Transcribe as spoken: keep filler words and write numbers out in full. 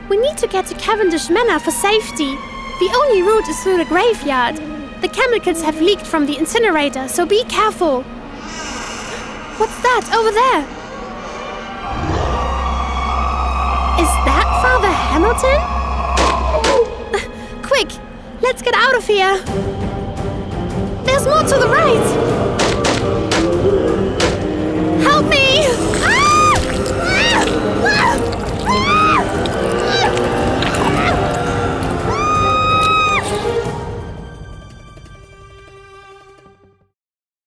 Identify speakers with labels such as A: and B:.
A: We need to get to Cavendish Manor for safety. The only route is through the graveyard. The chemicals have leaked from the incinerator, so be careful. What's that over there? Is that Father Hamilton? Quick, let's get out of here. There's more to the right.